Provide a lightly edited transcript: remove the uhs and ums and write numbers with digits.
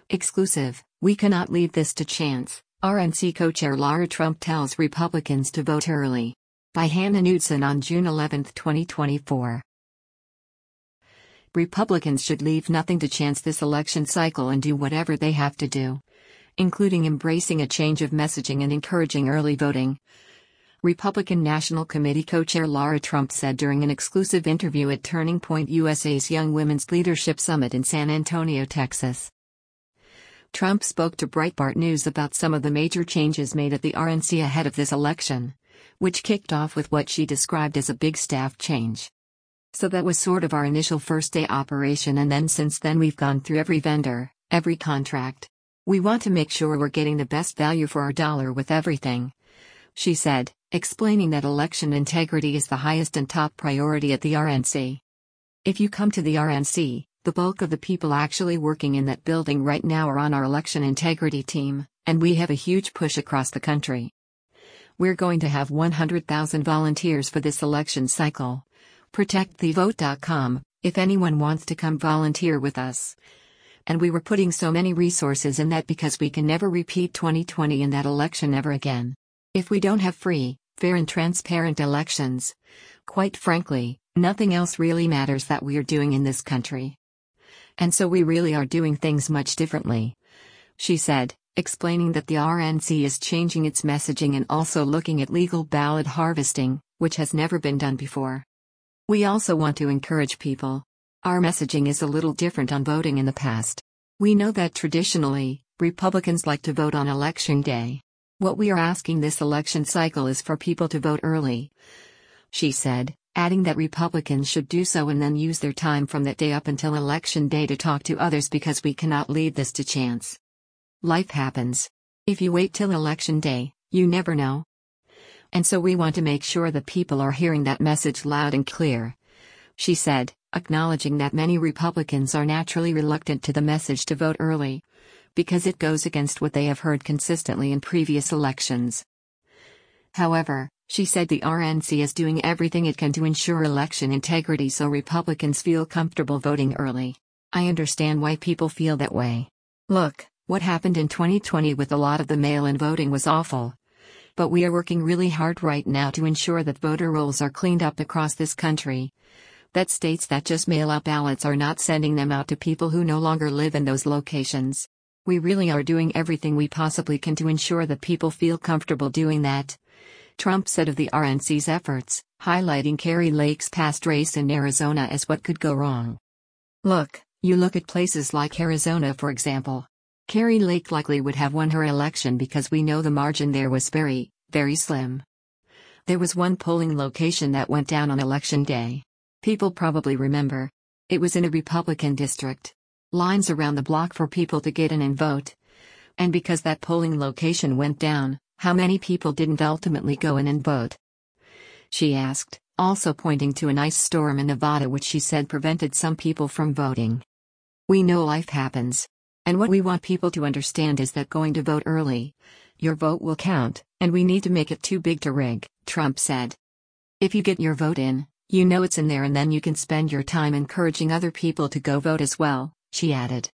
Exclusive, we cannot leave this to chance, RNC co-chair Lara Trump tells Republicans to vote early. By Hannah Knudsen on June 11, 2024. Republicans should leave nothing to chance this election cycle and do whatever they have to do, including embracing a change of messaging and encouraging early voting. Republican National Committee co-chair Lara Trump said during an exclusive interview at Turning Point USA's Young Women's Leadership Summit in San Antonio, Texas. Trump spoke to Breitbart News about some of the major changes made at the RNC ahead of this election, which kicked off with what she described as a big staff change. So that was sort of our initial first-day operation, and then since then we've gone through every vendor, every contract. We want to make sure we're getting the best value for our dollar with everything, she said, explaining that election integrity is the highest and top priority at the RNC. If you come to the RNC, the bulk of the people actually working in that building right now are on our election integrity team, and we have a huge push across the country. We're going to have 100,000 volunteers for this election cycle. ProtectTheVote.com, if anyone wants to come volunteer with us. And we were putting so many resources in that because we can never repeat 2020 in that election ever again. If we don't have free, fair and transparent elections, quite frankly, nothing else really matters that we are doing in this country. And so we really are doing things much differently, she said, explaining that the RNC is changing its messaging and also looking at legal ballot harvesting, which has never been done before. We also want to encourage people. Our messaging is a little different on voting in the past. We know that traditionally, Republicans like to vote on Election Day. What we are asking this election cycle is for people to vote early, she said, adding that Republicans should do so and then use their time from that day up until Election Day to talk to others because we cannot leave this to chance. Life happens. If you wait till Election Day, you never know. And so we want to make sure that people are hearing that message loud and clear, she said, acknowledging that many Republicans are naturally reluctant to the message to vote early, because it goes against what they have heard consistently in previous elections. However, she said the RNC is doing everything it can to ensure election integrity so Republicans feel comfortable voting early. I understand why people feel that way. Look, what happened in 2020 with a lot of the mail-in voting was awful. But we are working really hard right now to ensure that voter rolls are cleaned up across this country. That states that just mail-out ballots are not sending them out to people who no longer live in those locations. We really are doing everything we possibly can to ensure that people feel comfortable doing that, Trump said of the RNC's efforts, highlighting Kari Lake's past race in Arizona as what could go wrong. Look, you look at places like Arizona for example. Kari Lake likely would have won her election because we know the margin there was very, very slim. There was one polling location that went down on Election Day. People probably remember. It was in a Republican district. Lines around the block for people to get in and vote. And because that polling location went down, how many people didn't ultimately go in and vote? She asked, also pointing to an ice storm in Nevada which she said prevented some people from voting. We know life happens. And what we want people to understand is that going to vote early, your vote will count, and we need to make it too big to rig, Trump said. If you get your vote in, you know it's in there and then you can spend your time encouraging other people to go vote as well, she added.